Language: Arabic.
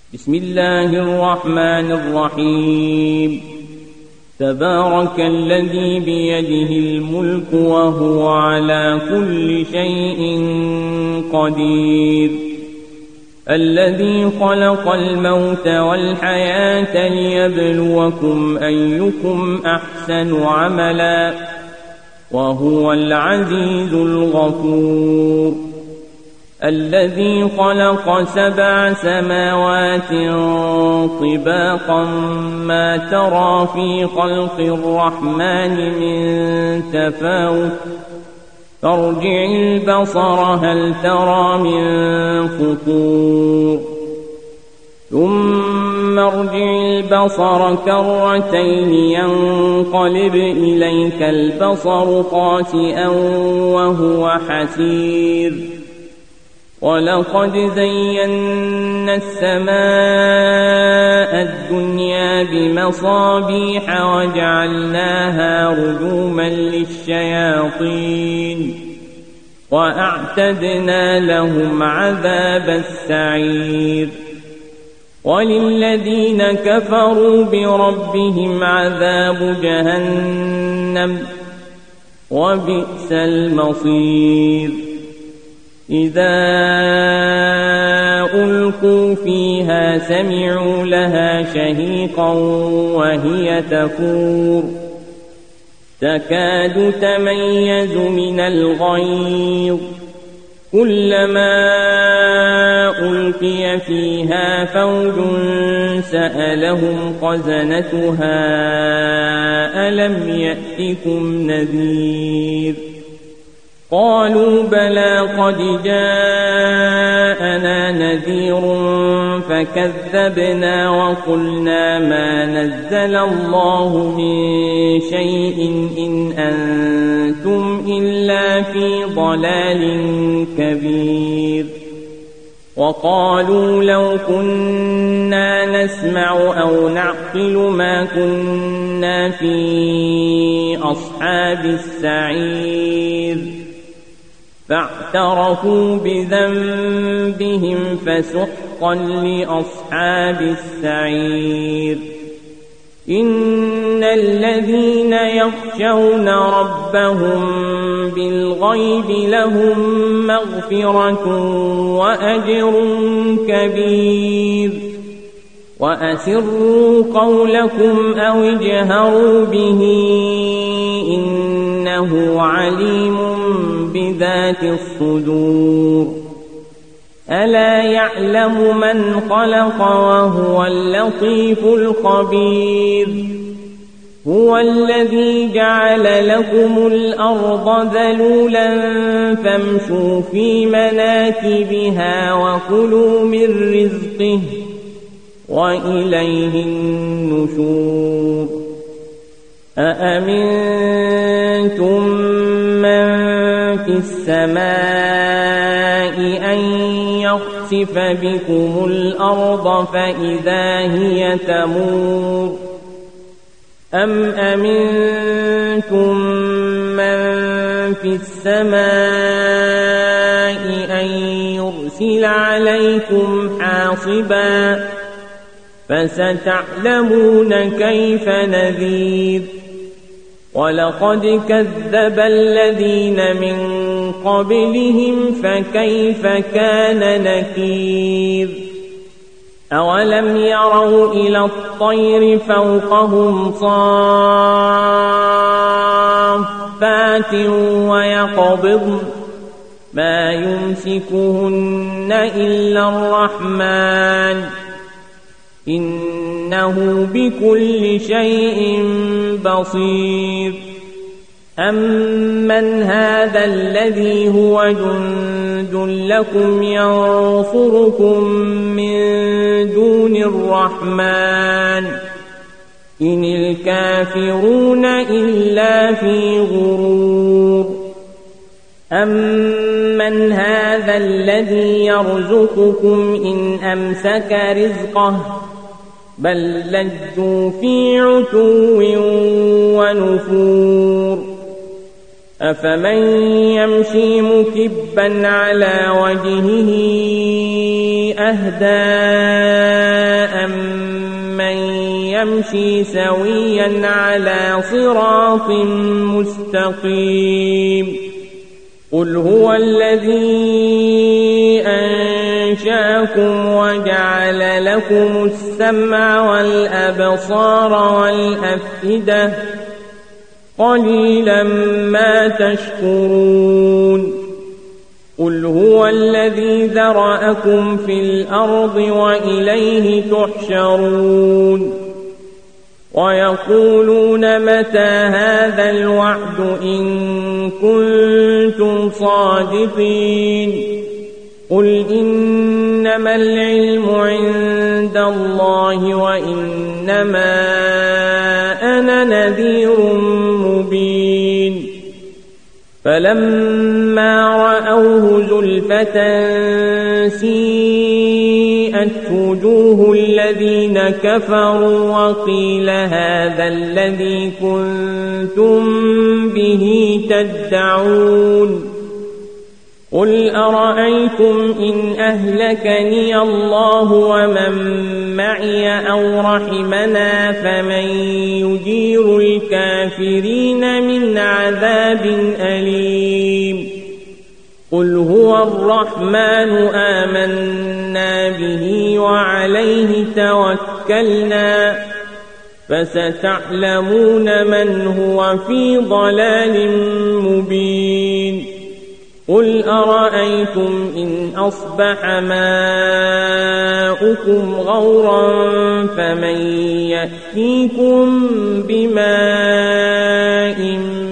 بسم الله الرحمن الرحيم. تبارك الذي بيده الملك وهو على كل شيء قدير، الذي خلق الموت والحياة ليبلوكم أيكم أحسن عملا وهو العزيز الغفور. الذي خلق 7 سماوات طباقا ما ترى في خلق الرحمن من تفاوت، فارجع البصر هل ترى من فطور، ثم ارجع البصر كرتين ينقلب إليك البصر خاسئا وهو حسير. ولقد زينا السماء الدنيا بمصابيح وجعلناها رجوما للشياطين وأعتدنا لهم عذاب السعير. وللذين كفروا بربهم عذاب جهنم وبئس المصير. إذا ألقوا فيها سمعوا لها شهيقا وهي تفور، تكاد تميز من الغيظ، كلما ألقي فيها فوج سألهم خزنتها ألم يأتكم نذير؟ قالوا بلى قد جاءنا نذير فكذبنا وقلنا ما نزل الله من شيء إن أنتم إلا في ضلال كبير. وقالوا لو كنا نسمع أو نعقل ما كنا في أصحاب السعير، فاعترفوا بذنبهم فسحقا لأصحاب السعير. إن الذين يخشون ربهم بالغيب لهم مغفرة وأجر كبير. وأسروا قولكم أو اجهروا به إنه عليم بذات الصدور. ألا يعلم من خلق وهو اللطيف الخبير. هو الذي جعل لكم الأرض ذلولا فامشوا في مناكبها وكلوا من رزقه وإليه النشور. أأمنتم من في السماء أن يخسف بكم الأرض فإذا هي تمور، أم أمنتم من في السماء أن يرسل عليكم حاصبا فستعلمون كيف نذير. ولقد كذب الذين من قبلهم فكيف كان نكير. أولم يروا إلى الطير فوقهم صافات ويقبضن ما يمسكهن إلا الرحمن إنه بكل شيء بصير. أمن هذا الذي هو جند لكم ينصركم من دون الرحمن إن الكافرون إلا في غرور. أمن هذا الذي يرزقكم إن أمسك رزقه بل لجوا في عتو ونفور. أفمن يمشي مكبا على وجهه أهدى أمن يمشي سويا على صراط مستقيم قل هو الذي أنشأكم وجعل لكم السمع والأبصار والأفئدة قليلا ما تشكرون قل هو الذي ذرأكم في الأرض وإليه تحشرون ويقولون متى هذا الوعد إن كنتم صادقين قل إنما العلم عند الله وإنما أنا نذير مبين فلما رأوه زلفة سيئت وجوه الذين كفروا وقيل هذا الذي كنتم به تدعون قل أرأيتم إن أهلكني الله ومن معي أو رحمنا فمن يجير الكافرين من عذاب أليم قل هو الرحمن آمنا به وعليه توكلنا فستعلمون من هو في ضلال مبين قل أرأيتم إن أصبح ماؤكم غورا فمن يأتيكم بماء